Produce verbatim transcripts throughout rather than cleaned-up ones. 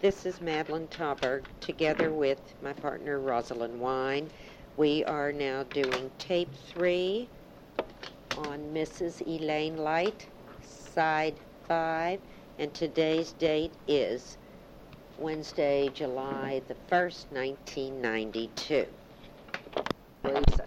This is Madeline Tauberg, together with my partner Rosalind Wine. We are now doing tape three on Missus Elaine Light, side five, and today's date is Wednesday, July the first, nineteen ninety-two. Lisa,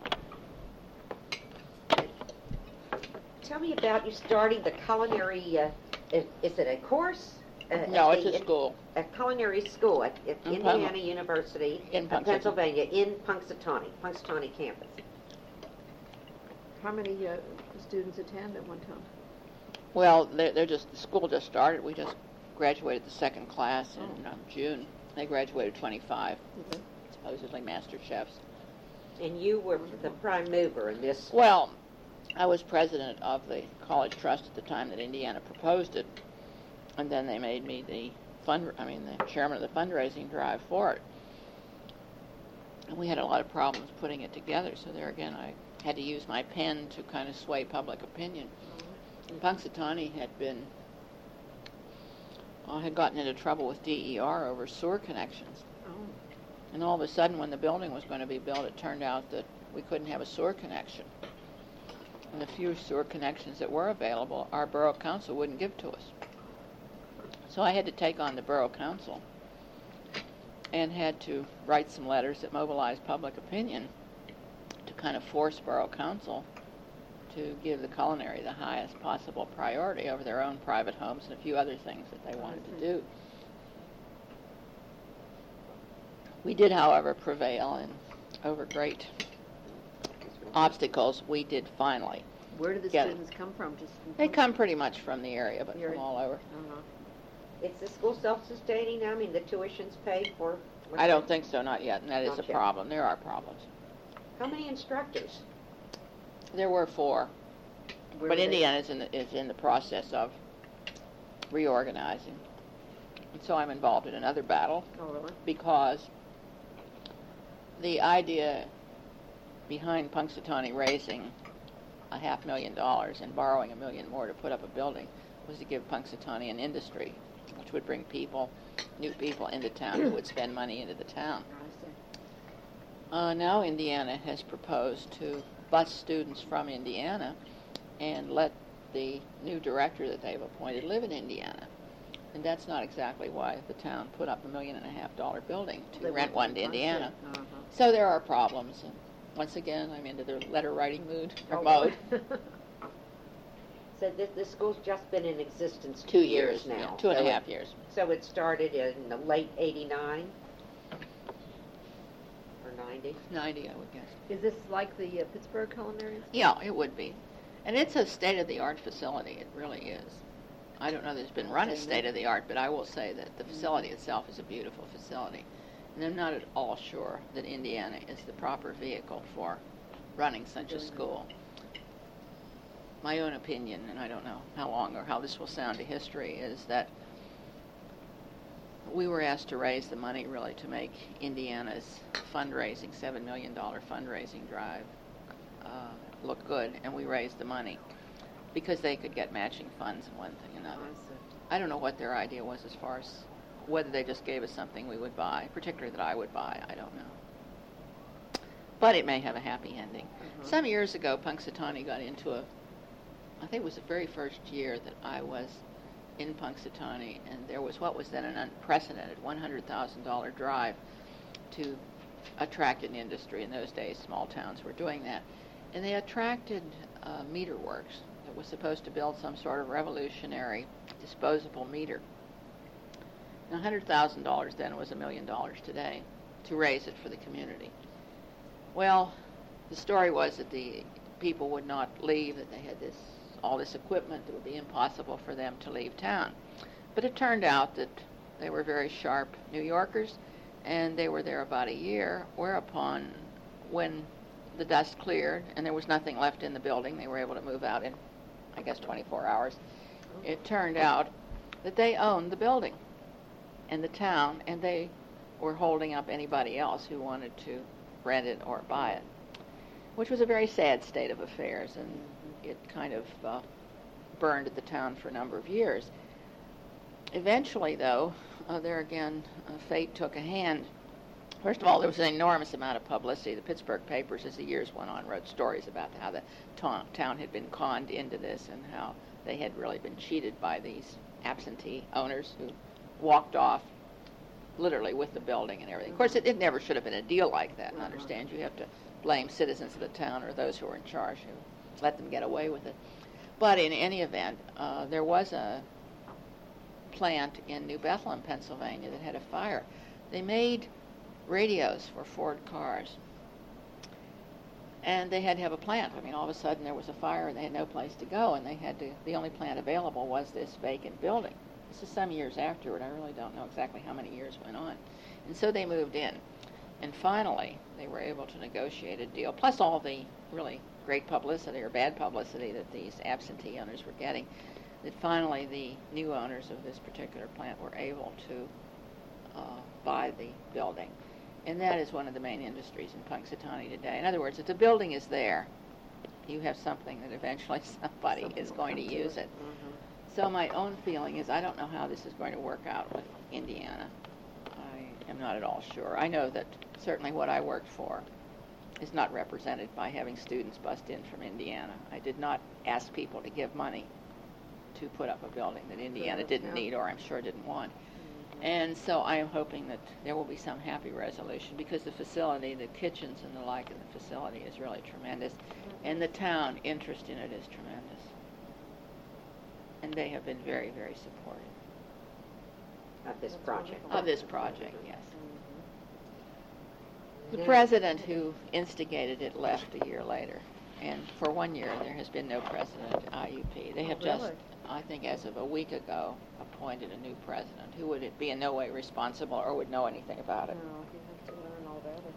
tell me about you starting the culinary, uh, is, is it a course? Uh, no, at it's the, a school. A culinary school at, at In Indiana Pun- University, in uh, Pennsylvania, in Punxsutawney, Punxsutawney campus. How many uh, students attend at one time? Well, they're, they're just, the school just started. We just graduated the second class in um, June. They graduated twenty-five, Mm-hmm. supposedly master chefs. And you were the prime mover in this. Well, I was president of the college trust at the time that Indiana proposed it, and then they made me the fund, I mean, the chairman of the fundraising drive for it. And we had a lot of problems putting it together, so there again I had to use my pen to kind of sway public opinion. And Punxsutawney had been, uh, had gotten into trouble with D E R over sewer connections. Oh. And all of a sudden, when the building was going to be built, it turned out that we couldn't have a sewer connection. And the few sewer connections that were available, our borough council wouldn't give to us. So I had to take on the borough council and had to write some letters that mobilized public opinion to kind of force borough council to give the culinary the highest possible priority over their own private homes and a few other things that they wanted to do. We did, however, prevail, and over great obstacles, we did finally. Where do the get students come from? Just from They Punxsutawney? come pretty much from the area, but You're from in- all over. Uh-huh. Is the school self-sustaining now? I mean, the tuition's paid for? What's I don't that? think so, not yet, and that is Not a yet. problem. There are problems. How many instructors? There were four, Where but do they- Indiana is in the, is in the process of reorganizing. And so I'm involved in another battle Oh, really? because the idea behind Punxsutawney raising a half million dollars and borrowing a million more to put up a building was to give Punxsutawney an industry, which would bring people, new people into town who would spend money into the town. I see. Uh, now Indiana has proposed to bus students from Indiana and let the new director that they've appointed live in Indiana. And that's not exactly why the town put up a million and a half dollar building to They rent want one to Punxsutawney. Indiana. Uh-huh. So there are problems. And once again, I'm into the letter writing mood or Oh, mode. So this, this school's just been in existence Two years now. yeah, two and so a it- half years. So it started in the late eighty-nine? Or ninety? ninety, I would guess. Is this like the uh, Pittsburgh Culinary School? Yeah, it would be. And it's a state-of-the-art facility. It really is. I don't know that it's been run as state-of-the-art, but I will say that the facility itself is a beautiful facility. And I'm not at all sure that Indiana is the proper vehicle for running such a school. My own opinion, and I don't know how long or how this will sound to history, is that we were asked to raise the money really to make Indiana's fundraising, seven million dollars fundraising drive, uh, look good, and we raised the money because they could get matching funds and one thing and another. I don't know what their idea was as far as whether they just gave us something we would buy, particularly that I would buy, I don't know. But it may have a happy ending. Uh-huh. Some years ago, Punxsutawney got into a, I think it was the very first year that I was in Punxsutawney, and there was what was then an unprecedented one hundred thousand dollars drive to attract an industry. In those days, small towns were doing that. And they attracted uh, Meter Works that was supposed to build some sort of revolutionary disposable meter. one hundred thousand dollars then was a million dollars today to raise it for the community. Well, the story was that the people would not leave, that they had this all this equipment that would be impossible for them to leave town. But it turned out that they were very sharp New Yorkers, and they were there about a year, whereupon when the dust cleared and there was nothing left in the building, they were able to move out in, I guess, twenty-four hours. It turned out that they owned the building and the town, and they were holding up anybody else who wanted to rent it or buy it, which was a very sad state of affairs, and it kind of uh, burned at the town for a number of years. Eventually, though, uh, there again, uh, fate took a hand. First of all, there was an enormous amount of publicity. The Pittsburgh papers, as the years went on, wrote stories about how the ta- town had been conned into this and how they had really been cheated by these absentee owners who walked off literally with the building and everything. Of course, it, it never should have been a deal like that, and understand you have to blame citizens of the town or those who were in charge who let them get away with it. But in any event, uh, there was a plant in New Bethlehem, Pennsylvania that had a fire. They made radios for Ford cars, and they had to have a plant. I mean, all of a sudden there was a fire and they had no place to go, and they had to, the only plant available was this vacant building. This is some years afterward. I really don't know exactly how many years went on. And so they moved in, and finally they were able to negotiate a deal, plus all the really great publicity or bad publicity that these absentee owners were getting, that finally the new owners of this particular plant were able to uh, buy the building. And that is one of the main industries in Punxsutawney today. In other words, if the building is there, you have something that eventually somebody Something is will going to come to use it. it. So my own feeling is I don't know how this is going to work out with Indiana. I am not at all sure. I know that certainly what I worked for is not represented by having students bust in from Indiana. I did not ask people to give money to put up a building that Indiana Yeah, didn't yeah. need or I'm sure didn't want. And so I am hoping that there will be some happy resolution, because the facility, the kitchens and the like in the facility is really tremendous, and the town interest in it is tremendous. And they have been very, very supportive Of this That's project. wonderful. of this project, yes. The Yeah. president who instigated it left a year later, and for one year there has been no president at I U P. They have Oh, just, really? I think as of a week ago, appointed a new president who would be in no way responsible or would know anything about No, it. you have to learn all about it.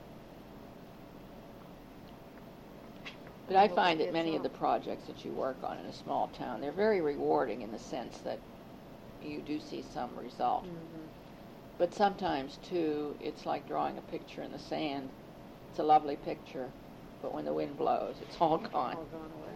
But I Hope find it that gets many of on. the projects that you work on in a small town, they're very rewarding in the sense that you do see some result. Mm-hmm. But sometimes, too, it's like drawing a picture in the sand. It's a lovely picture, but when the wind blows, it's all gone. All gone away.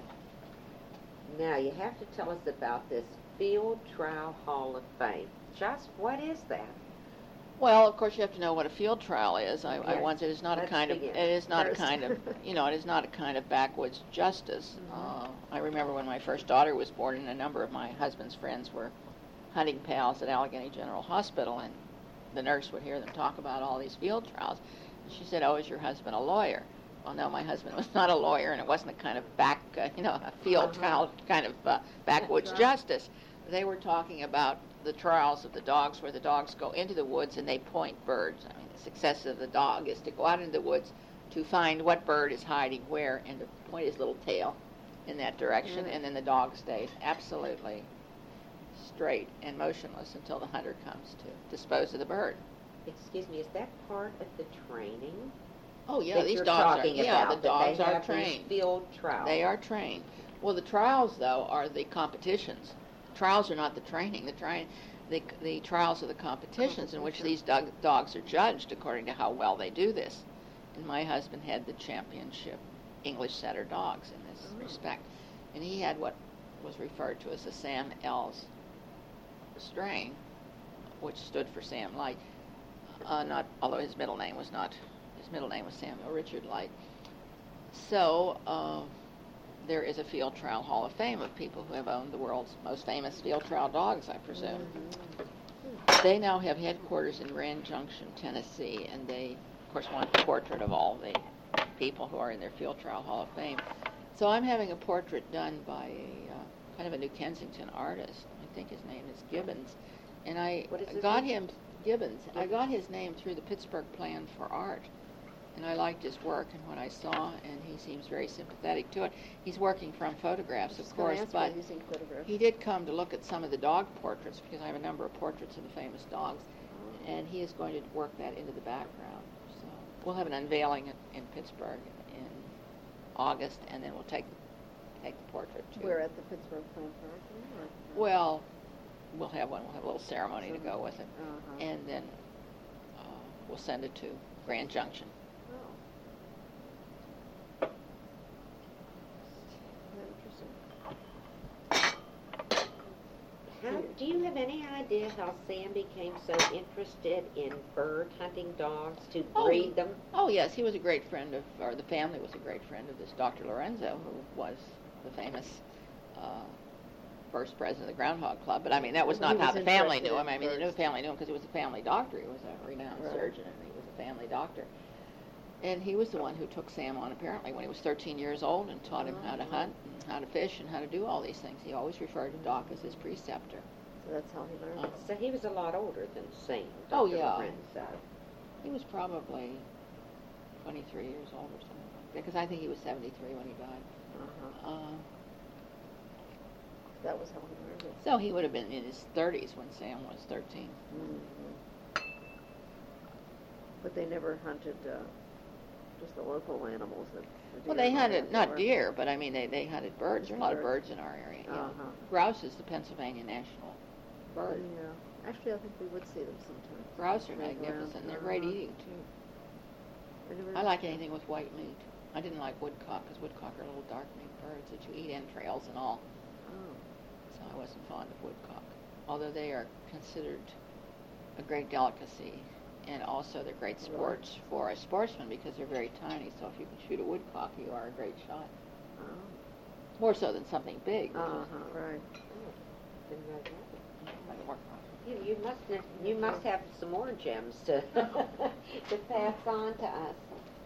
Now, you have to tell us about this Field Trial Hall of Fame. Just what is that? Well, of course, you have to know what a field trial is. I, I Yes. once it is not a Let's kind of begin it is not first. a kind of you know it is not a kind of backwoods justice. Mhm. Uh, I remember when my first daughter was born, and a number of my husband's friends were hunting pals at Allegheny General Hospital, and the nurse would hear them talk about all these field trials. And she said, "Oh, is your husband a lawyer?" Well, no, my husband was not a lawyer, and it wasn't a kind of back, uh, you know, a field Uh-huh. trial kind of uh, backwoods right. justice. They were talking about the trials of the dogs, where the dogs go into the woods and they point birds. I mean, the success of the dog is to go out into the woods to find what bird is hiding where and to point his little tail in that direction, Yeah. and then the dog stays absolutely straight and motionless until the hunter comes to dispose of the bird. Excuse me, is that part of the training Oh yeah, that these you're dogs talking are yeah, about? the dogs that they are have these trained. Field trials. They are trained. Well, the trials, though, are the competitions. Trials are not the training. The, tri- the, the trials are the competitions in which these dog- dogs are judged according to how well they do this. And my husband had the championship English setter dogs in this Oh. respect. And he had what was referred to as the Sam Ells strain, which stood for Sam Light. Uh, not, although his middle name was not, his middle name was Samuel Richard Light. So, uh, there is a field trial hall of fame of people who have owned the world's most famous field trial dogs, I presume. They now have headquarters in Grand Junction, Tennessee, and they, of course, want a portrait of all the people who are in their field trial hall of fame. So I'm having a portrait done by a uh, kind of a New Kensington artist. I think his name is Gibbons. And I What is his got name? him, Gibbons, I got his name through the Pittsburgh Plan for Art. And I liked his work and what I saw, and he seems very sympathetic to it. He's working from photographs, of course, but using photographs. he did come to look at some of the dog portraits, because I have a number of portraits of the famous dogs, and he is going to work that into the background. So we'll have an unveiling in, in Pittsburgh in August, and then we'll take take the portrait to. We're at the Pittsburgh Plant Park. Or? Well, we'll have one. We'll have a little ceremony to go with it, Uh-huh. and then uh, we'll send it to Grand Junction. Oh. Interesting. How do you have any idea how Sam became so interested in bird hunting dogs to Oh. breed them? Oh, yes, he was a great friend of, or the family was a great friend of this Doctor Lorenzo, who was the famous uh, first president of the Groundhog Club. But I mean, that was He not how was the family interested knew in him. I mean, they knew the birds. family knew him because he was a family doctor. He was a renowned Right. surgeon, and he was a family doctor. And he was the one who took Sam on, apparently, when he was thirteen years old and taught him how to Oh. hunt and how to fish and how to do all these things. He always referred to Doc as his preceptor. So that's how he learned. Uh, So he was a lot older than Sam. Oh, Doctor yeah. Lorenzo. He was probably twenty-three years old or something like that, because I think he was seventy-three when he died. Uh-huh. Uh, That was how he learned it. so he would have been in his thirties when Sam was thirteen. Mhm. But they never hunted uh, just the local animals. The, the Well, deer they and all hunted, that, not or- deer, but I mean, they, they hunted birds. There are a lot of Birds. birds in our area. Yeah. Uh-huh. Grouse is the Pennsylvania national bird. Yeah. Actually, I think we would see them sometimes. Grouse are Running magnificent. around. They're great Uh-huh. eating, too. I never- I like anything with white meat. I didn't like woodcock, because woodcock are little dark meat birds that you eat entrails and all. Oh. So I wasn't fond of woodcock. Although they are considered a great delicacy, and also they're great sports for a sportsman because they're very tiny. So if you can shoot a woodcock, you are a great shot. Oh. More so than something big. which is- Uh-huh, right. Didn't know that. like more- You, you must have, you must have some more gems to to pass on to us.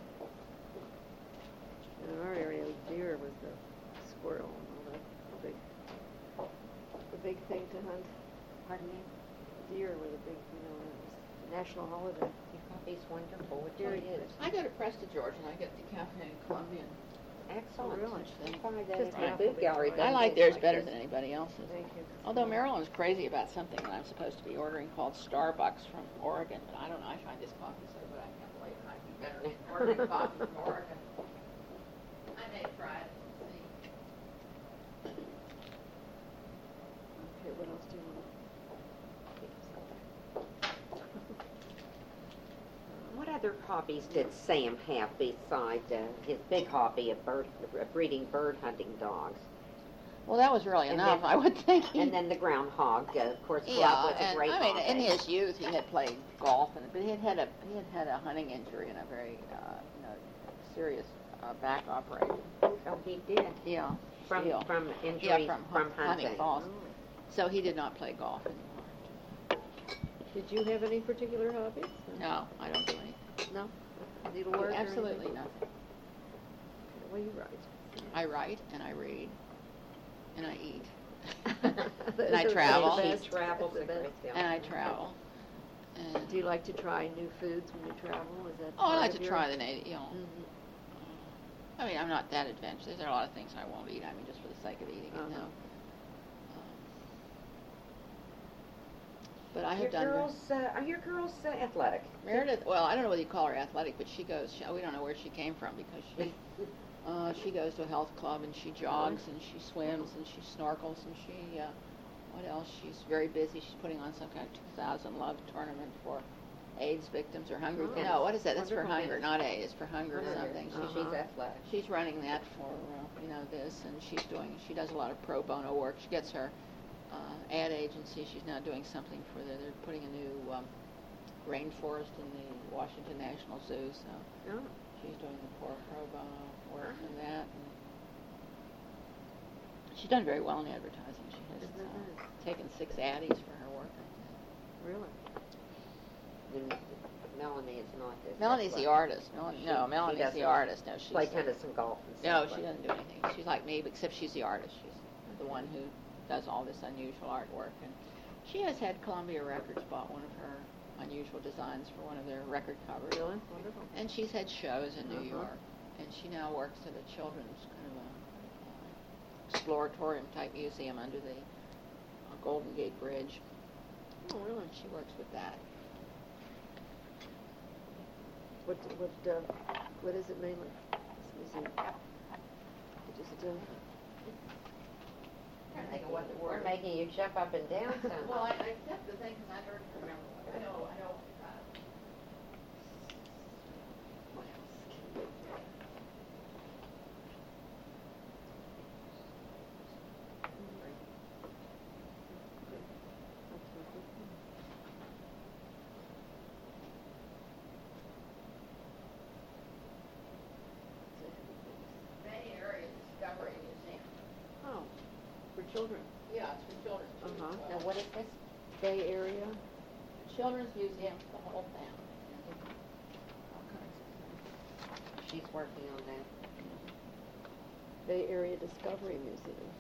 In our area, deer was the squirrel and all that. The big, the big thing to hunt. Pardon me? Deer were the big, you know, it was a national holiday. Your coffee's wonderful. It Very really is. I go to Presta, Georgia, and I get decaffeinated Colombian. Excellent. really? You can buy that Just at the half food of it. gallery. I I doesn't like it? theirs better than anybody else's. Thank you. Although Marilyn is crazy about something that I'm supposed to be ordering called Starbucks from Oregon, but I don't know, I find this coffee so good, I can't believe it might be better than ordering coffee from Oregon. I may try it and see. Okay, what else do you want? What other hobbies did Sam have besides uh, his big hobby of bird, of breeding bird hunting dogs? Well, that was really And enough, then- I would think. He- And then the groundhog, uh, of course, Yeah, Club was a and great I mean, hobby. in his youth, he had played golf, and but he had had a he had had a hunting injury and a very uh, you know serious uh, back operation. Oh, he did. Yeah, From, steel. from injuries yeah, from, from hun- hunting. falls. Oh. So he did not play golf anymore. Did you have any particular hobbies? No, I don't do anything. No? Needlework or anything? Absolutely nothing. Well, you write. I write and I read and I eat Those and I are the travel. best. He travels That's a the best. great deal. and I travel. And Do you like to try new foods when you travel? Is that oh, I part like of to your- try the native. You know, Mhm. I mean, I'm not that adventurous. There are a lot of things I won't eat. I mean, just for the sake of eating it. No. Uh-huh. Um, But I have Your done. ver- girls, uh, are your girls uh, athletic? Meredith, well, I don't know whether you call her athletic, but she goes, she, we don't know where she came from because she, uh, she goes to a health club and she jogs and she swims and she snorkels and she, uh, what else? She's very busy. She's putting on some kind of two thousand love tournament for AIDS victims or hungry. Oh, no, what is that? That's for wonderful. hunger, not AIDS. For hunger or Hunger. something. So She, Uh-huh. she's athletic. She's running that for, uh, you know, this, and she's doing, she does a lot of pro bono work. She gets her uh, ad agency. She's now doing something for the, they're putting a new um, rainforest in the Washington National Zoo, so Oh. she's doing the pro, pro bono work in that. And she's done very well in advertising. She has Isn't that uh, nice? taken six Addies for her work. Really? And Melanie is not this. Melonie's the artist. Melanie, She- no, she Melonie's the doesn't artist. No, she's Play uh, tennis and golf and No, stuff. she doesn't do anything. She's like me, except she's the artist. She's the one who does all this unusual artwork. And she has had Columbia Records bought one of her unusual designs for one of their record covers. Really? Wonderful. And she's had shows in New Uh-huh. York. And she now works at a children's kind of a uh, exploratorium type museum under the uh, Golden Gate Bridge. Oh, really? And she works with that. What, what, uh, what is it mainly? This museum? It just, uh, We're making you jump up and down so much. Well, I, I kept the thing because I heard, remember, I know, I know. Uh, what else? children. Yeah, it's for children. two to Uh-huh. twelve. Now, what is this? Bay Area. Children's Museum for the whole family. All kinds of things. She's working on that. Bay Area Discovery Museum.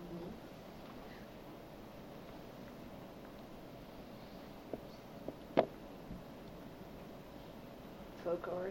Folk art.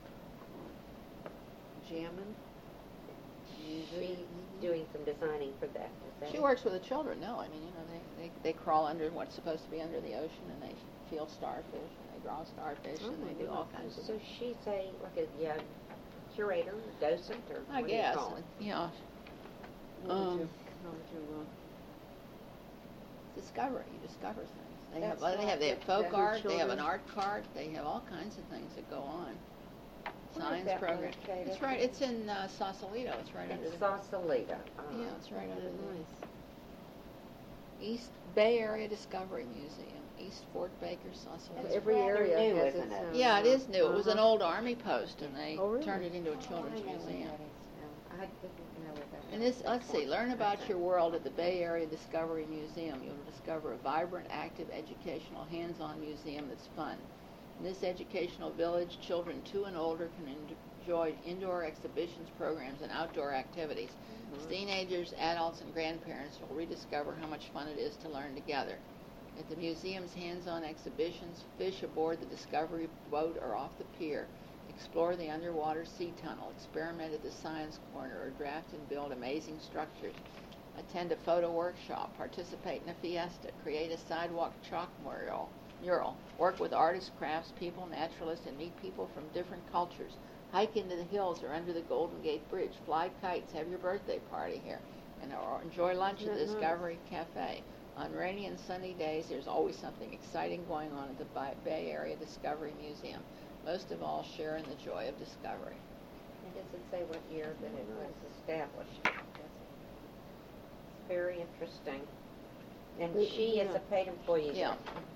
Jammin'. She's doing some designing for that, is that She it? works with the children, no, I mean, you know, they, they, they crawl under what's supposed to be under the ocean, and they feel starfish, and they draw starfish, Oh, and my they do all goodness. kinds of So things. she's a, like a, yeah, curator, docent, or I what do you guess, call it? you know, How would Um, you, how would you, uh, discover, you discover things. They have, That's well, they have, they have right, folk that- art, they have an children. art cart, they have all kinds of things that go on. Where is Science that one program. located? It's right, it's in uh, Sausalito, it's right under In the, Sausalito. uh, yeah, it's right under the nice. East Bay Area Discovery Museum, East Fort Baker, Sausalito. That's Every rather area new, has isn't its it? own, Yeah, it uh, is new. It was an uh-huh. old army post, and they Oh, really? turned it into a Oh, children's I know where museum. that is now. I didn't know where that And was. this, let's see, learn about your world at the Bay Area Discovery Museum. You'll discover a vibrant, active, educational, hands-on museum that's fun. In this educational village, children two and older can enjoy indoor exhibitions, programs, and outdoor activities. Teenagers, adults, and grandparents will rediscover how much fun it is to learn together. At the museum's hands-on exhibitions, fish aboard the Discovery boat or off the pier, explore the underwater sea tunnel, experiment at the science corner, or draft and build amazing structures. Attend a photo workshop, participate in a fiesta, create a sidewalk chalk mural, mural, work with artists, craftspeople, naturalists, and meet people from different cultures. Hike into the hills or under the Golden Gate Bridge, fly kites, have your birthday party here, and or enjoy lunch at the Isn't that nice? Discovery Cafe. On rainy and sunny days, there's always something exciting going on at the Bi- Bay Area Discovery Museum. Most of all, share in the joy of discovery. And does it say what year that it was established? It's very interesting. And But, she is yeah. a paid employee. Yeah.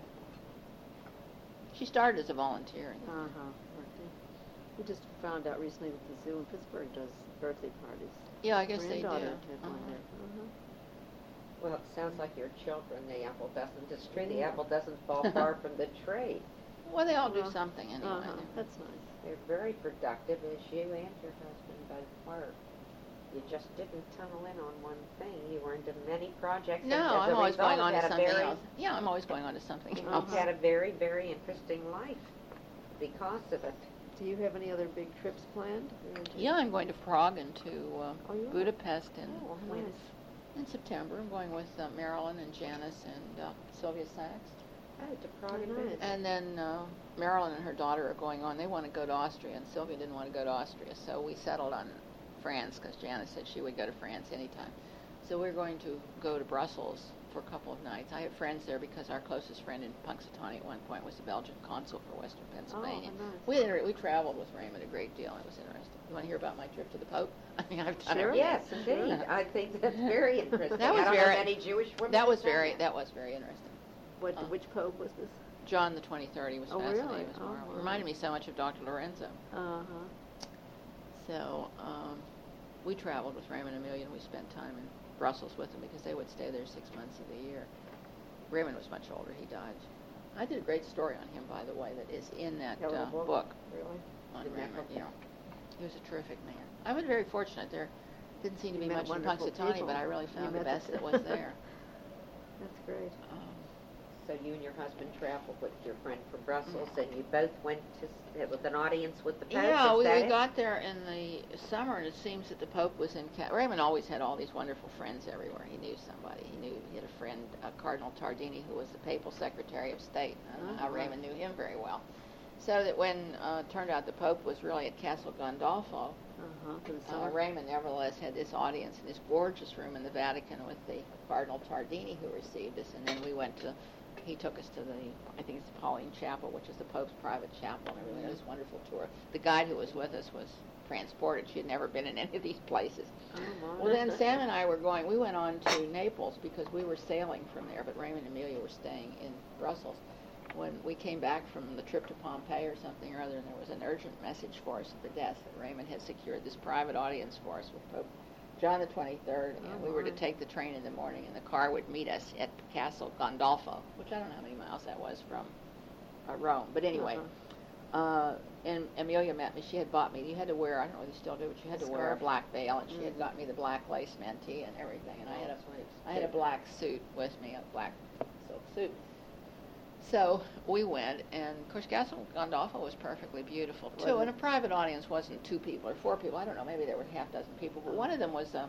She started as a volunteer. Uh-huh. We just found out recently that the zoo in Pittsburgh does birthday parties. Yeah, I guess they do. Granddaughter did Uh-huh. one there. Uh-huh. Well, it sounds like your children, the apple doesn't, this tree, the apple doesn't fall far from the tree. Well, they all do Uh-huh. something anyway. Uh-huh. They're- That's nice. They're very productive, as you and your husband both were. You just didn't tunnel in on one thing. You were into many projects. and No, as a I'm always result, going on to had a something very- else. Yeah, I'm always going on to something You've else. had a very, very interesting life because of it. Do you have any other big trips planned? Yeah, I'm going to Prague and to uh, Oh, you are? Budapest in, Oh, When? nice. in September. I'm going with uh, Marilyn and Janice and uh, Sylvia Sachs. Oh, to Prague Oh, and nice. Budapest. And then uh, Marilyn and her daughter are going on. They want to go to Austria, and Sylvia didn't want to go to Austria, so we settled on France because Janice said she would go to France anytime. So we're going to go to Brussels for a couple of nights. I have friends there because our closest friend in Punxsutawney at one point was the Belgian consul for Western Pennsylvania. Oh, nice. We inter- we traveled with Raymond a great deal. It was interesting. You want to hear about my trip to the Pope? I mean, I've done Sure. it. Yes, indeed. I think that's very interesting. That was I don't very- know many Jewish women. That was who've done very that. that was very interesting. What, Uh, which pope was this? John the twenty-third, he was Oh, fascinating. really? He was Oh, marvelous. wow. Reminded me so much of Doctor Lorenzo. Uh-huh. So um, we traveled with Raymond and Amelia, and we spent time in Brussels with them because they would stay there six months of the year. Raymond was much older. He died. I did a great story on him, by the way, that is in that Got a uh, little book? book Really? on Didn't that Raymond. help? Yeah, he was a terrific man. I was very fortunate. There didn't seem to You be met much in wonderful Punxsutawney, people. but I really You found the met best the- that was there. That's great. Um, So you and your husband traveled with your friend from Brussels, and you both went to, s- with an audience with the Pope, Yeah, is we, that we it? got there in the summer, and it seems that the Pope was in. Ca- Raymond always had all these wonderful friends everywhere. He knew somebody. He knew he had a friend, uh, Cardinal Tardini, who was the Papal Secretary of State. I don't know how Oh, Raymond knew him very well. So that when uh, it turned out the Pope was really at Castle Gandolfo, Uh-huh. To the uh, south. Raymond nevertheless had this audience in this gorgeous room in the Vatican with the Cardinal Tardini who received us, and then we went to. He took us to the, I think it's the Pauline Chapel, which is the Pope's private chapel, and everything. It was a wonderful tour. The guide who was with us was transported. She had never been in any of these places. Oh, my. Well, then Sam and I were going, we went on to Naples because we were sailing from there, but Raymond and Amelia were staying in Brussels. When we came back from the trip to Pompeii or something or other, and there was an urgent message for us at the desk that Raymond had secured this private audience for us with Pope John the twenty-third, and Oh, we were to my. take the train in the morning, and the car would meet us at Castle Gandolfo, which I don't know how many miles that was from uh, Rome. But anyway, Uh-huh. uh, and Amelia met me. She had bought me, you had to wear, I don't know if you still do, but you had to wear a Scarf. black veil, and she had Mhm. got me the black lace mantilla and everything, and I had a, Sweet. I had a black suit with me, a black silk suit. So we went, and of course Castle Gandolfo was perfectly beautiful Was too. it? And a private audience wasn't two people or four people. I don't know. Maybe there were half dozen people. But one of them was uh,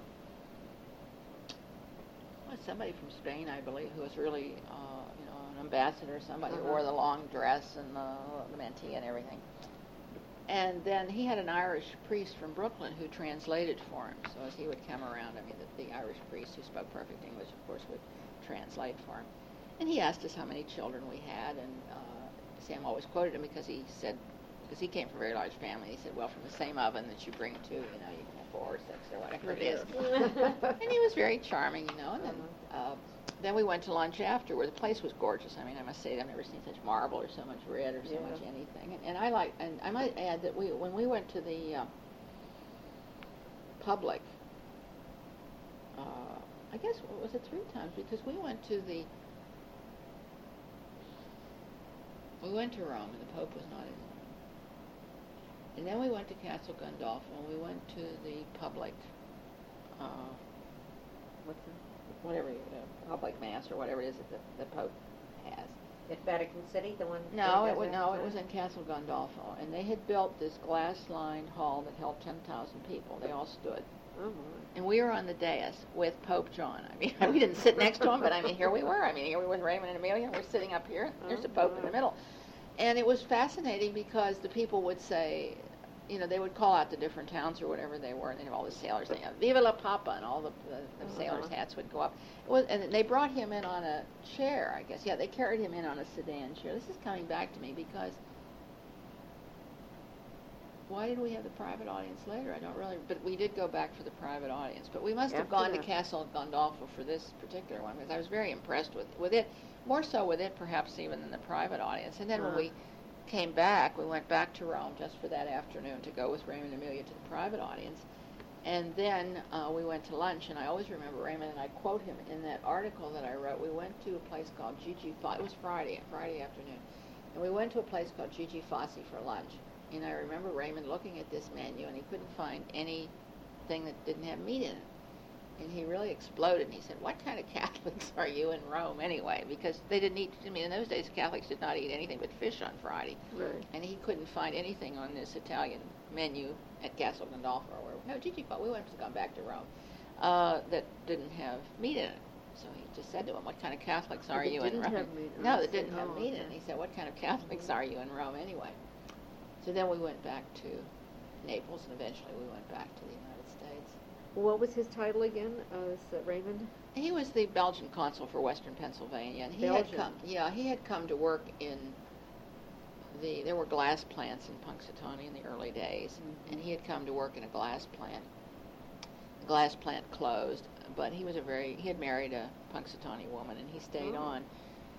was somebody from Spain, I believe, who was really, uh, you know, an ambassador. Somebody who Uh-huh. wore the long dress and the, the mantilla and everything. And then he had an Irish priest from Brooklyn who translated for him. So as he would come around, I mean, the, the Irish priest who spoke perfect English, of course, would translate for him. And he asked us how many children we had, and uh, Sam always quoted him because he said, because he came from a very large family, he said, well, from the same oven that you bring two, you know, you can have four or six or whatever it is. And he was very charming, you know, and then, uh, then we went to lunch after where the place was gorgeous. I mean, I must say, I've never seen such marble or so much red or so Yeah. much anything. And, and I like, and I might add that we, when we went to the uh, public, uh, I guess, was it three times? Because we went to the, we went to Rome, and the Pope was not in Rome. And then we went to Castle Gandolfo, and we went to the public, uh, What's that? whatever, uh, public mass or whatever it is that the, the Pope has. At Vatican City, the one? No, that it was, has no, it that? was in Castle Gandolfo, and they had built this glass-lined hall that held ten thousand people. They all stood. Oh, my. And we were on the dais with Pope John. I mean, we didn't sit next to him, but I mean, here we were. I mean, here we were with Raymond and Amelia, and we're sitting up here. There's the Pope in the middle. And it was fascinating because the people would say, you know, they would call out the different towns or whatever they were, and they'd have all the sailors saying, Viva la Papa, and all the, the, the Uh-huh. sailors' hats would go up. It was, and they brought him in on a chair, I guess. Yeah, they carried him in on a sedan chair. This is coming back to me because why did we have the private audience later? I don't really, but we did go back for the private audience. But we must have After gone to that. Castle Gandolfo for this particular one because I was very impressed with, with it, more so with it perhaps even than the private audience. And then Uh-huh. when we came back, we went back to Rome just for that afternoon to go with Raymond and Amelia to the private audience. And then uh, we went to lunch, and I always remember Raymond, and I quote him in that article that I wrote. We went to a place called Gigi Fossi. It was Friday, Friday afternoon. And we went to a place called Gigi Fossi for lunch. And I remember Raymond looking at this menu, and he couldn't find anything that didn't have meat in it. And he really exploded, and he said, what kind of Catholics are you in Rome anyway? Because they didn't eat, I mean, in those days, Catholics did not eat anything but fish on Friday. Right. And he couldn't find anything on this Italian menu at Castle Gandolfo or where, no, Gigi Fossi, we went to come back to Rome, uh, that didn't have meat in it. So he just said to him, what kind of Catholics are That you in didn't Rome? have meat in No, it. that didn't have Oh, meat in it. okay. He said, what kind of Catholics are you in Rome anyway? So then we went back to Naples, and eventually we went back to the United States. What was his title again? Uh, is that Raymond? He was the Belgian consul for Western Pennsylvania, and he Belgian. had come. Yeah, he had come to work in the. There were glass plants in Punxsutawney in the early days, Mhm. and he had come to work in a glass plant. The glass plant closed, but he was a very. He had married a Punxsutawney woman, and he stayed Oh. on.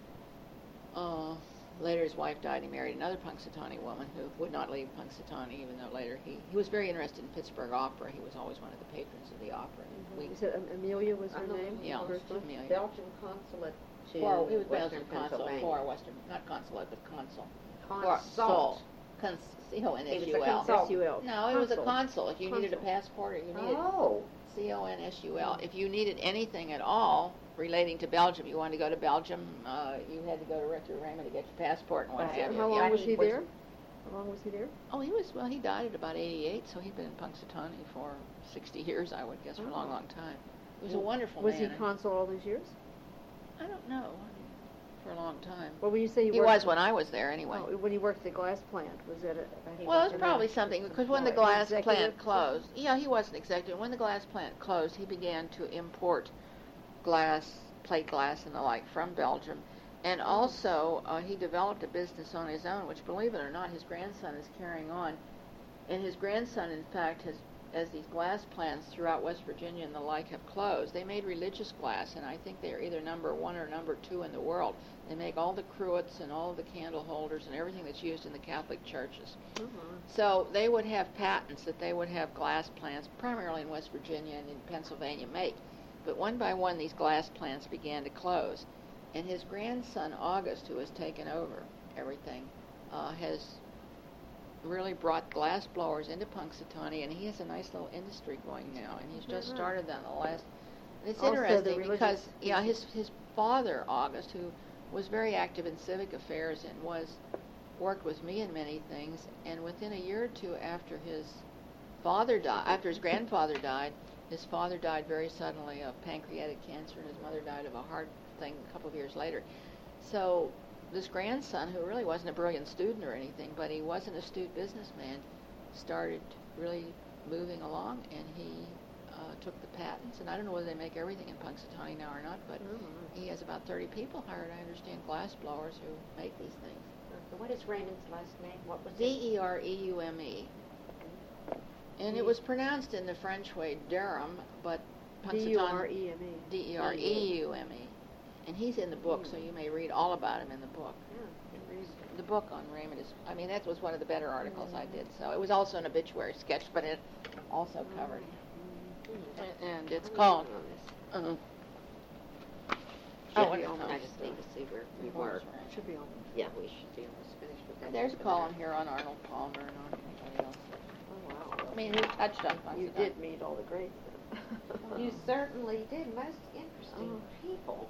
Uh, later, his wife died. He married another Punxsutawney woman who would not leave Punxsutawney, even though later he he was very interested in Pittsburgh opera. He was always one of the patrons of the opera. And we You said Am- Amelia was her I know. name? Yeah, the first one? Amelia. Belgian consulate to For, he was Western Belgian consul Pennsylvania. for Western, not consulate, but consul. Consult. Cons, C O N S He U was a L. consul. S U L. No, it was a Consul. consul. If you needed a Consul. passport or you needed Oh, C O N S U L, if you needed anything at all relating to Belgium, you wanted to go to Belgium, uh, you had to go to Rector Raymond to get your passport and what Right. have you. How Yeah, long was he was- there? How long was he there? Oh, he was, well, he died at about eighty-eight, so he'd been in Punxsutawney for sixty years, I would guess, for a long, Oh. long time. He was a wonderful Was man. he and- consul all these years? I don't know, I mean, for a long time. Well, when you say you He worked was when I was there, anyway. Oh, when he worked at the glass plant, was that a? He Well, was it's an probably ex- something, because when the employee. glass Executive plant or closed, yeah, he was an executive. When the glass plant closed, he began to import glass, plate glass and the like from Belgium. And also, uh, he developed a business on his own, which, believe it or not, his grandson is carrying on. And his grandson, in fact, has as these glass plants throughout West Virginia and the like have closed, they made religious glass, and I think they're either number one or number two in the world. They make all the cruets and all the candle holders and everything that's used in the Catholic churches. Mhm. So they would have patents that they would have glass plants, primarily in West Virginia and in Pennsylvania, make. But one by one, these glass plants began to close. And his grandson, August, who has taken over everything, uh, has really brought glass blowers into Punxsutawney, and he has a nice little industry going now, and he's just Mhm. started that in the last. And it's Also, the interesting religious because, yeah, his pieces. his father, August, who was very active in civic affairs and was worked with me in many things, and within a year or two after his father died, after his grandfather died, his father died very suddenly of pancreatic cancer, and his mother died of a heart thing a couple of years later. So this grandson, who really wasn't a brilliant student or anything, but he was an astute businessman, started really moving along, and he uh, took the patents. And I don't know whether they make everything in Punxsutawney now or not, but Mhm. he has about thirty people hired, I understand, glass blowers who make these things. So what is Raymond's last name? What was it? D E R E U M E. And it was pronounced in the French way, Durham, but D U R Punxsutawney, E M E. D E R E U M E. And he's in the book, so you may read all about him in the book. Yeah, it reads. The book on Raymond is, I mean, that was one of the better articles I did. So it was also an obituary sketch, but it also covered him. Hmm. And it's I'm called, working on this. uh, Should oh, be it on- comes. I just need to see where we It were. was, right. Should be on. Yeah, we should be almost finished with that. There's a just about. column here on Arnold Palmer and on anybody else. Oh, wow. I mean, we touched on You Punxsutawney. did meet all the greats then. You certainly did. Most interesting Oh. people.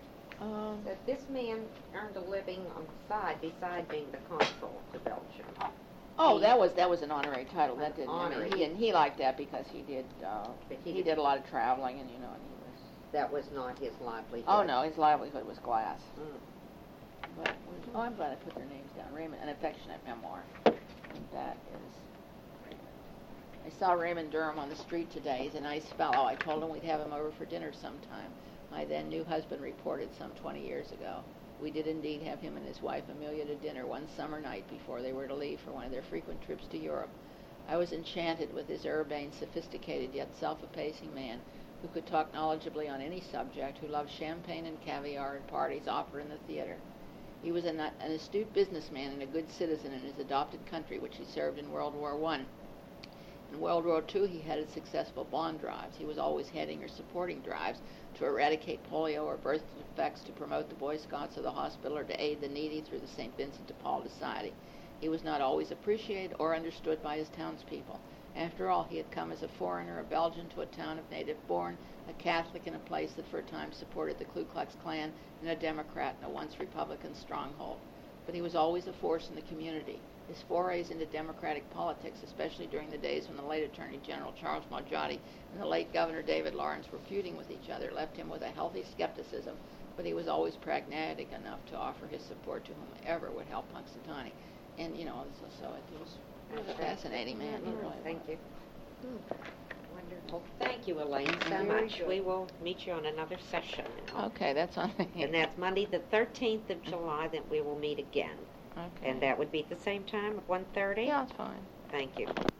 Um, That this man earned a living on the side beside being the consul to Belgium. Oh, He- that was that was an honorary title. That didn't. I mean, Honorary. he and he liked that because he did. Uh, But he, he did a lot of traveling, and you know, and he was. That was not his livelihood. Oh no, his livelihood was glass. Mm. But oh, I'm glad I put their names down. Raymond, an affectionate memoir. And that is. I saw Raymond Durham on the street today. He's a nice fellow. I told him we'd have him over for dinner sometime. My then new husband reported some twenty years ago. We did indeed have him and his wife Amelia to dinner one summer night before they were to leave for one of their frequent trips to Europe. I was enchanted with this urbane, sophisticated, yet self-effacing man who could talk knowledgeably on any subject, who loved champagne and caviar and parties, opera and the theater. He was an, an astute businessman and a good citizen in his adopted country, which he served in World War One. In World War Two, he headed successful bond drives. He was always heading or supporting drives to eradicate polio or birth defects, to promote the Boy Scouts of the hospital, or to aid the needy through the Saint Vincent de Paul Society. He was not always appreciated or understood by his townspeople. After all, he had come as a foreigner, a Belgian, to a town of native born, a Catholic in a place that for a time supported the Ku Klux Klan, and a Democrat in a once Republican stronghold. But he was always a force in the community. His forays into Democratic politics, especially during the days when the late Attorney General Charles Marjotti and the late Governor David Lawrence were feuding with each other, left him with a healthy skepticism, but he was always pragmatic enough to offer his support to whomever would help Punxsutawney. And, you know, so, so it was, it was a fascinating man. He really Thank was. you. Wonderful. Thank you, Elaine, so Very much. good. We will meet you on another session now. Okay, that's on the And that's Monday, the thirteenth of July, that we will meet again. Okay. And that would be at the same time, at one thirty? Yeah, it's fine. Thank you.